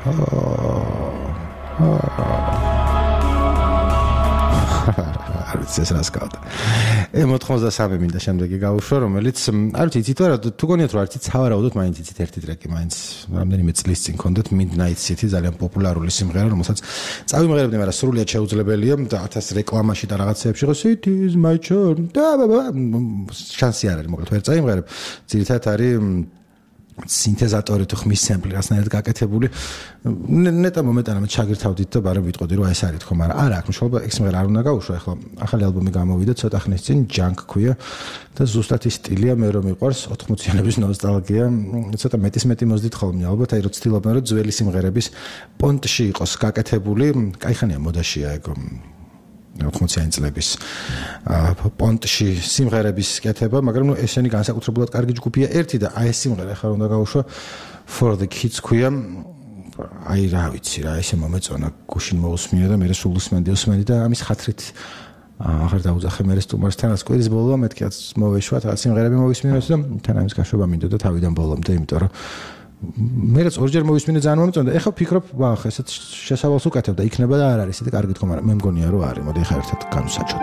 არ ვიცი ეს რა სკავდა. მოთხმოცდასამი მინდა შემდეგი გავუშვა, რომელიც არ ვიცი იცით რა თუ გონიათ რომ არ იცით სავარაუდოდ მაინც იცით ერთი ტრეკი მაინც რამდენიმე წლის წინ კონდეთ Midnight City ძალიან პოპულარული სიმღერა რომელსაც წავიმღერებდი, მაგრამ სრულიად შეუძლებელია და ათას რეკლამაში და რაღაცეებში ხო It is my turn და შანსი არ არის მოკლედ ვერ წაიმღერებ. ძირითადად არის სინთეზატორი თუ ხმის სემპლი რაღაცნაირად გაკეთებული ნეტა მომენტანამე ჩაგირთავდით და ბარემ ვიტყოდი რომ ეს არის თქო, მაგრამ არა აქვს მშობა ეს სიმღერა არ უნდა გავუშვა. ახლა ახალი ალბომი გამოვიდა ცოტა ხნის წინ Junk ქვია და ზუსტად ის სტილია მე რომ მიყვარს ოთხმოციანების ნოსტალგია ცოტა მეტის მეტი მოძდით ხოლმე ალბათ აი რომ ცდილობენ რომ ძველი სიმღერების პონტში იყოს გაკეთებული კაიხანია მოდაშია ეგ ოთხმოციანი წლების პონტში სიმღერების კეთება, მაგრამ ნუ ესენი განსაკუთრებულად კარგი ჯგუფია ერთი და აი ეს სიმღერა ახლა უნდა გავუშვა For the Kids ქვია. აი რა ვიცი რა ესე მომეწონა გუშინ მოусმინე და მე სულ უსმენდი უსმენდი და ამის ხათრით აღარ დაუძახე მე სტუმარსთანაც კვირის ბოლოა მეთქიაც მოვეშვა რა სიმღერები მოვისმინოთ და თან ამის გაშვება მინდოდა თავიდან ბოლომდე, იმიტომ რომ მე რაც ორჯერ მოვისმინე ძალიან მომეწონდა. ეხლა ვფიქრობ, ვახ, ესეც შესავალს უკეთებ და იქნება და არ არის ისეთი კარგი თქო, მაგრამ მე მგონია რომ არის. მოდი ეხლა ერთად განვსაჯოთ.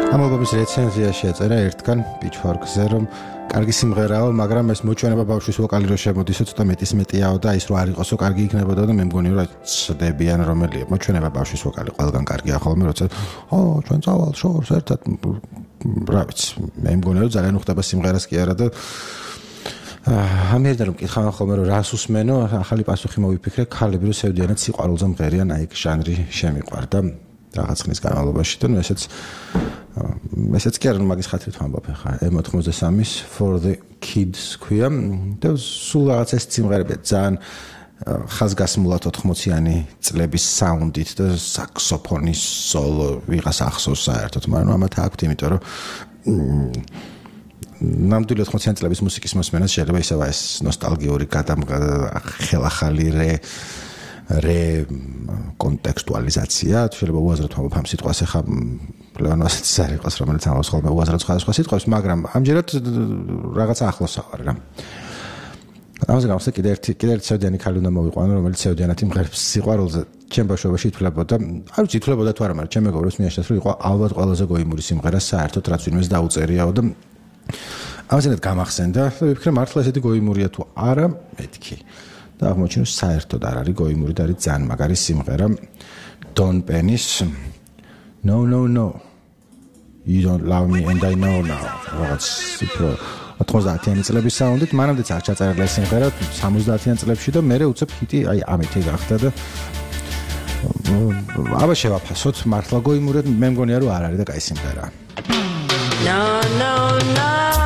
ამ ალბომის რეცენზიაში ეწერა ერთგან Pitchfork-ზე, რომ კარგი სიმღერაო, მაგრამ ეს მოჩვენება ბავშვის ვოკალი რო შემოდისო ცოტა მეტის მეტიაო და ის რო არ იყოსო კარგი იქნებოდა და მე მგონი რომ ცდებიან რომელია. მოჩვენება ბავშვის ვოკალი ყველგან კარგია ხოლმე, როცა ო, ჩვენ წავალ შორს ერთად რა ვიცი, მე მგონი რომ ძალიან უხდება სიმღერას კი არა და ამერდა რომ კითხავენ ხოლმე რომ რას უსმენო, ახალი პასუხი მოვიფიქრე, ქალები რო სევდიანად სიყვარულზე მღერიან, აი ეს ჟანრი შემიყვარდა რაღაც ხნის განმავლობაში და ნუ ესეც ესეც კი არა მაგის ხათრით ვამბობ ხა ემ ოცდამის For the Kids ქვია და სულ რაღაც ეს სიმღერები ძალიან ხაზგასმულად ოთხმოციანი წლების საუნდით და საქსოფონის სოლო ვიღას ახსოვს საერთოდ, მაგრამ ამათ აქვთ, იმიტომ რომ ნამდვილი ოთხმოციანი წლების მუსიკის მოსმენას შეიძლება ისევ ეს ნოსტალგიური გადახელახალი რე რე კონტექსტუალიზაცია, შეიძლება უაზროდ ვამბობ ამ სიტყვას, ახლა ლეონოსაც არ იყოს, რომელიც ამბობს ხოლმე უაზროდ სხვადასხვა სიტყვებს, მაგრამ ამჯერად რაღაცა ახლოსა ვარ რა. ამაზე გამოსა კიდე ერთი კიდე ერთი სევდიანი ქალი უნდა მოვიყვანო, რომელიც სევდიანად იმღერებს სიყვარულზე. ჩემ ბავშვობაში ითვლებოდა, არ ვიცი ითვლებოდა თუ არა, მაგრამ ჩემ მეგობრებს მიაშთეს, რომ იყო ალბათ ყველაზე გოიმური სიმღერა საერთოდ, რაც ვინმეს დაუწერიაო და ამაზენად გამახსენდა და ვიფიქრე მართლა ესეთი გოიმურია თუ არა, მეთქი. და აღმოჩნდა საერთოდ არ არის გოიმური და არის ძალიან მაგარი სიმღერა Don Penny's No no no You don't love me and I know now რაღაც უფრო ოთხმოცდაათიანი წლების საუნდით მანამდეც არ ჩაწერა ეს სიმღერა სამოცდაათიან წლებში და მე უცებ ჰიტი აი ამითი გახდა და აბა შევაფასოთ მართლა გოიმურად მე მგონია რომ არ არის და კაი სიმღერა No no no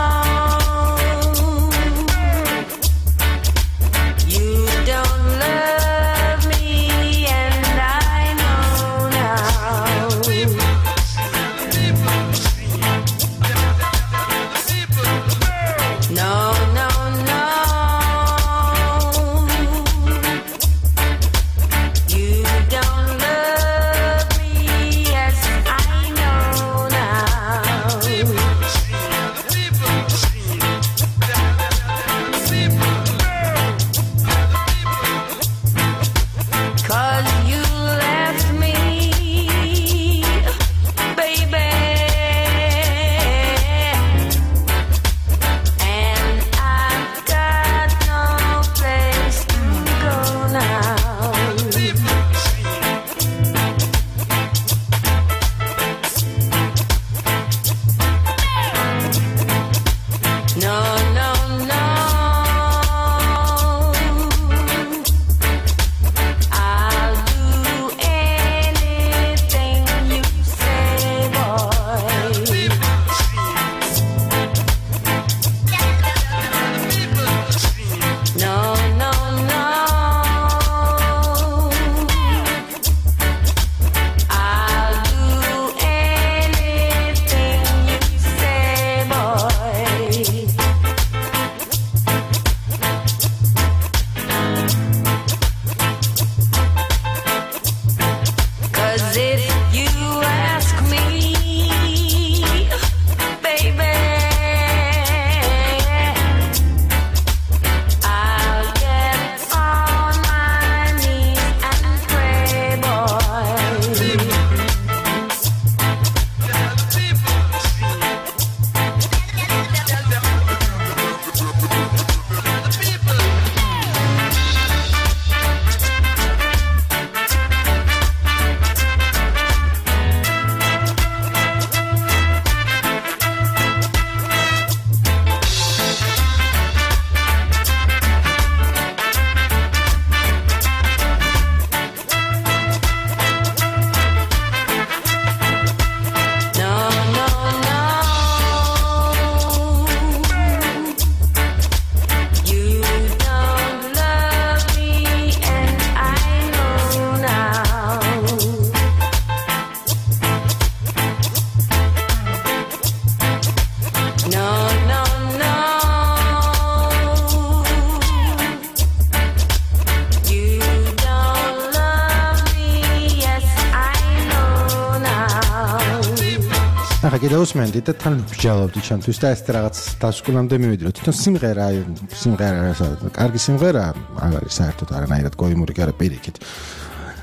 დაუსმენდი და თან ვჯალობდი ჩემთვის და ეს რაღაც დასკვნამდე მივიდიო. თვითონ სიმღერა, სიმღერა, კარგი სიმღერა, არ არის საერთოდ არანაირად გოიმური კი არა პირიქით.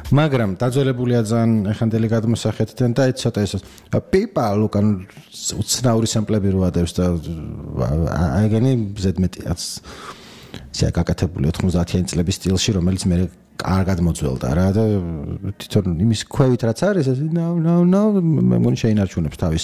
მაგრამ დაძველებულია ძალიან ეხანდელი გადმოსახედიდან და ეს ცოტა ეს PayPal უკან უცნაური სამპლები რო ადევს და აიგენი ზედმეტიაც შეაკაკეთებული ოთხმოცდაათიანი წლების სტილში, რომელიც მე კარგად მოძველდა რა და თვითონ იმის ქვევით რაც არის, ნო ნო ნო მე მგონი შეინარჩუნებს თავის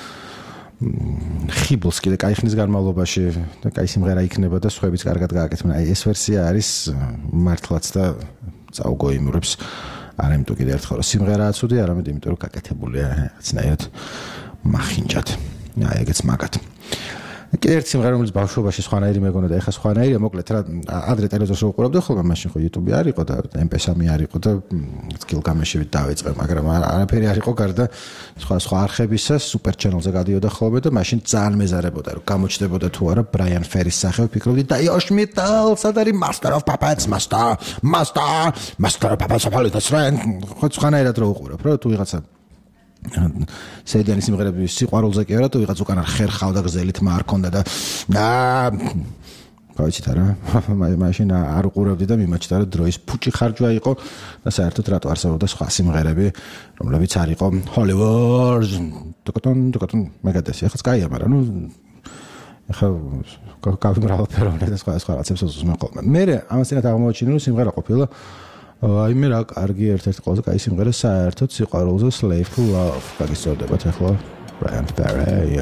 ხიბლს კიდე კაი ხნის განმავლობაში და კაი სიმღერა იქნება და სხვაებიც კარგად გააკეთებენ. აი ეს ვერსია არის მართლაც და წაუგოიმურებს არა იმიტომ კიდე ერთხელ რომ სიმღერაა ცუდი, არამედ იმიტომ რომ გაკეთებულია რაღაცნაირად მახინჯად. აი ეგეც მაგათ. კიდე ერთი სიმღერა რომელიც ბავშვობაში სხვანაირი მეგონა და ეხლა სხვანაირია, მოკლედ რა ადრე ტელევიზორს რო უყურებდი ხოლმე, მაშინ ხო YouTube არ იყო და M P three არ იყო და Skillcam-ში დავეწყე, მაგრამ არაფერი არ იყო გარდა სხვა სხვა არხებისა, Super Channel-ზე გადიოდა ხოლმე და მაშინ ძალიან მეზარებოდა რომ გამოჩნდებოდა თუ არა Brian Ferry-ის სახე, ვფიქრობდი და Josh Mitchell, სად არის Master of Puppets, Master, Master, Master of Puppets, Politis Friend, ხო სხვანაირად რო უყურებ, რა თუ ვიღაცა სედიანი სიმღერები სიყვარულზე კი არა, თუ ვიღაც უკან ხერხავ და გზელით მა არ ქონდა და აა გავიცით არა, მაშინ არ უყურებდი და მიმაჩნდა რომ დროის ფუჭი ხარჯვა იყო და საერთოდ რატო არსებობდა სხვა სიმღერები, რომლებიც არ იყო Hollywood, დოკტონ, დოკტონ მაგადესი, ეხლა კაია, მაგრამ ნუ ეხლა გავიმრავალფეროვნე და სხვა სხვა რაღაცებს უზმენ ხოლმე. მე ამასთანავე აღმოაჩინე რომ სიმღერა ყოფილა აი მე რა კარგი ერთ-ერთი ყველაზე კაი სიმღერა საერთოდ სიყვარულზე Slave to Love. გაგისწორდებათ ახლა Brian Ferry.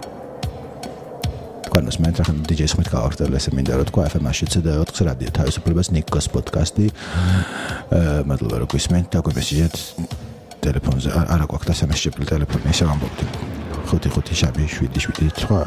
Quando smentra con D J Smith გავახდებ ესე მინდა რომ თქვა F M-ში C D ოთხ რადიო თავისუფლებას Nikos პოდკასტი. მადლობა რომ გვისმენთ და გვესიეთ ტელეფონზე არა გვაქვს დასამსჯელი ტელეფონი ისე ვამბობთ. ხუთი ხუთი შვიდი შვიდი შვიდი თვრა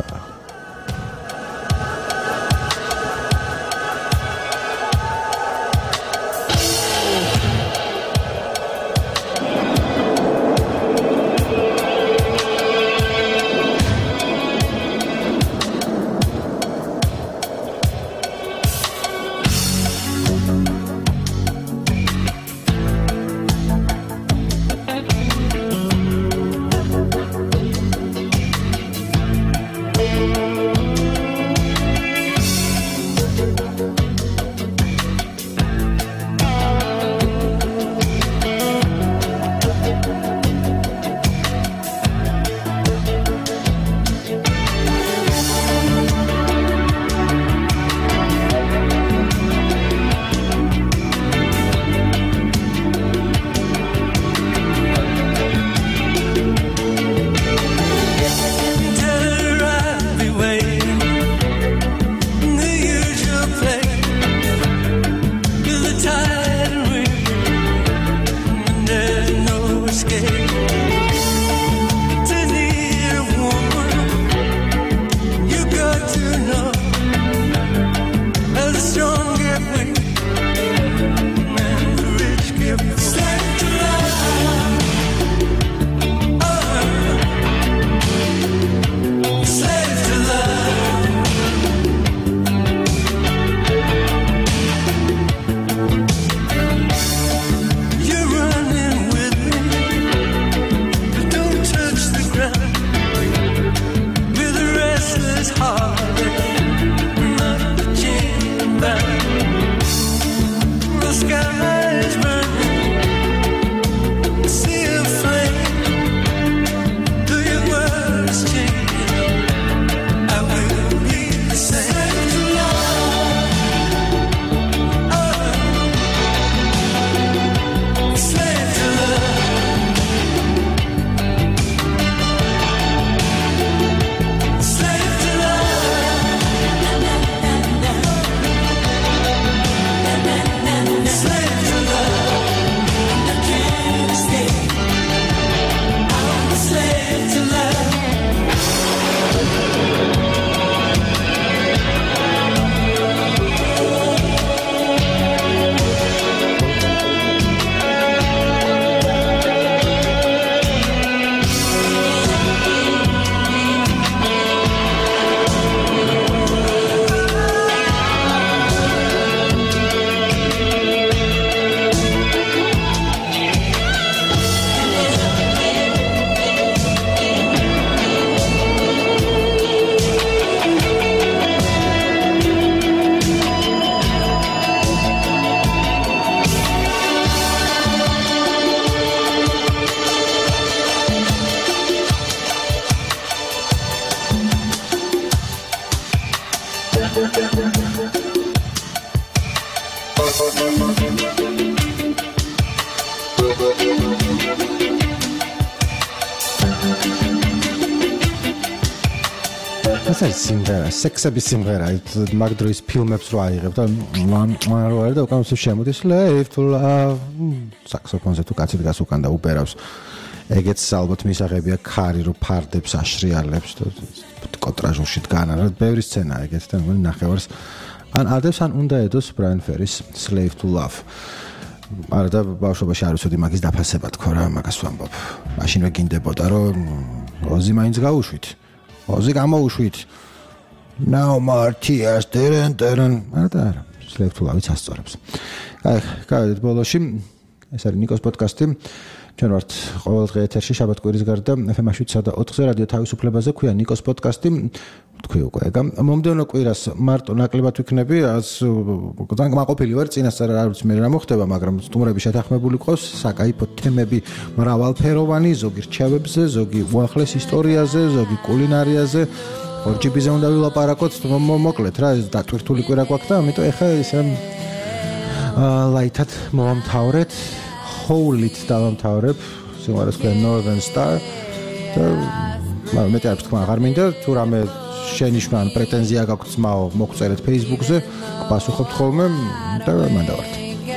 ეს არის სიმღერა, სექსების სიმღერა, მაგ დროის ფილმებს რო აიღებ და რო არის და უკან უსვ შემოდის Slave to Love საქსოფონზე თუ კაცი დგას უკან და უპერავს. ეგეც ალბათ მისაღებია ქარი რო ფარდებს აშრიალებს და კოტრაჟულში დგან რა ბევრი სცენა ეგეთ და მე ნახევარს ან ადებს ან უნდა ედოს Brian Ferry-ს Slave to Love. არა და ბავშვობაში არ ვიცოდი მაგის დაფასება თქო რა მაგას ვამბობ. მაშინვე გინდებოდა რომ ოზი მაინც გაუშვით. ოზი გამოუშვით. Now more tears didn't didn't არა და არა Slave to Love-იც ასწორებს. აი, გავედით ბოლოში ეს არის ნიკოს პოდკასტი. ჩვენ ვართ ყოველდღე ეთერში შაბათ-კვირის გარდა ეფ ემ შვიდსა და ოთხზე რადიო თავისუფლებაზე ქვია ნიკოს პოდკასტი. თქვი უკვე ეგა. მომდევნო კვირას მარტო ნაკლებად ვიქნები, რაც ძალიან მაყოფილი ვარ, წინასწარ არ ვიცი მე რა მოხდება, მაგრამ სტუმრები შეთანხმებული ყავს, საკაიფო თემები მრავალფეროვანი, ზოგი რჩევებზე, ზოგი უახლეს ისტორიაზე, ზოგი კულინარიაზე. ორჯიბიზე უნდა ვილაპარაკოთ, მოკლედ რა, ეს დატვირთული კვირა გვაქვს და ამიტომ ეხა ისე ლაითად მოვამთავრეთ. Holy-ით დავამთავრებ, სიმღერას ქვია Northern Star და მე მეტი არ ვთქვა, აღარ მინდა თუ რამე შენიშვნა ან პრეტენზია გაქვთ ძმაო, მოგწერეთ Facebook-ზე, გპასუხობთ ხოლმე და მან დავართ.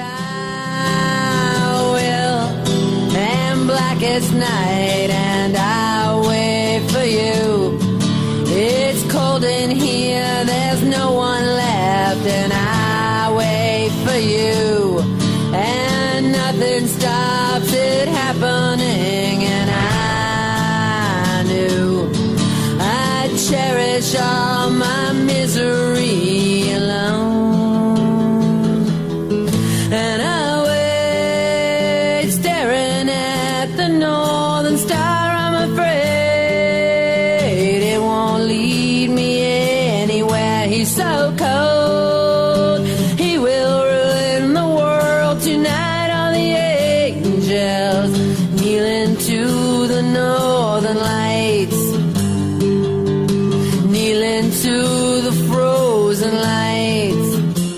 Blackest night and I wait for you. It's cold in here, there's no one left and I wait for you. And nothing stops it happening and I knew I'd cherish all my misery alone. And I wait staring at the northern star. I'm afraid it won't lead me anywhere. He's so cold, he will ruin the world tonight. All the angels kneeling to the northern lights, kneeling to the frozen lights.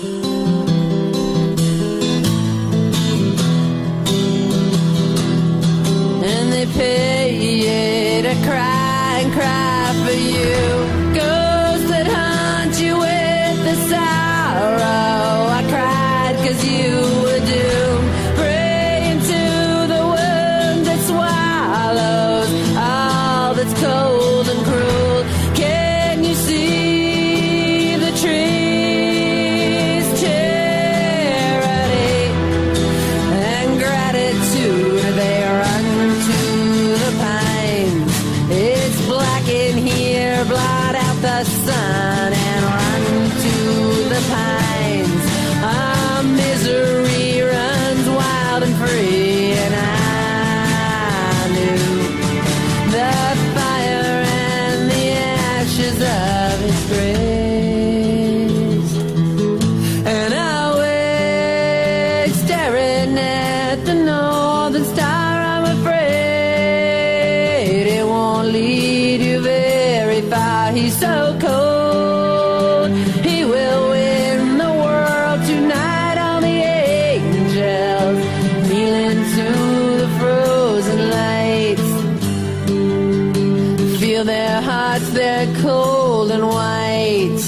And they pay you to cry and cry for you. Ghosts that haunt you with the sorrow. I cried 'cause you were doomed. Praying to the wind that swallows all that's cold and cruel. Can you see the trees? Charity and gratitude, they run to the pines. It's black in here, blot out the sun and run to the pines. Our misery runs wild and free and I knew the fire and the ashes of his grace. And I wait staring at the northern star. I'm afraid it won't lead you very far. He's so cold, he will win the world tonight. All the angels kneeling to the frozen lights. Feel their hearts, they're cold and white.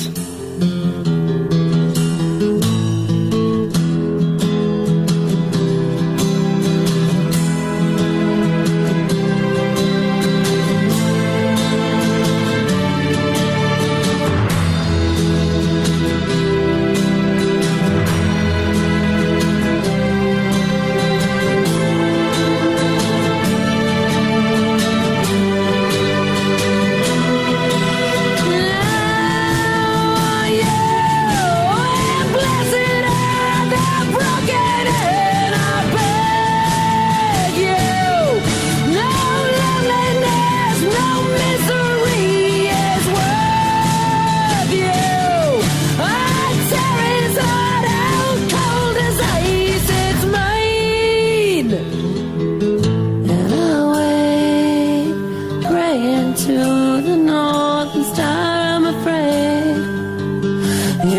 To the northern star, I'm afraid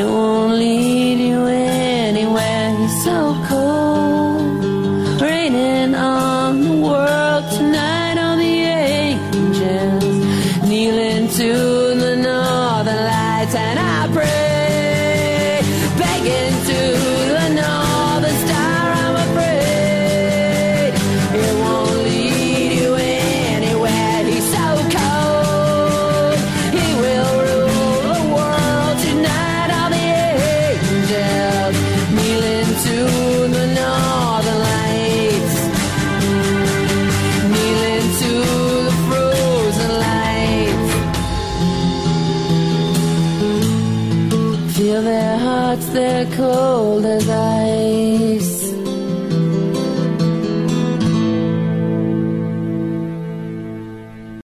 they're cold as ice.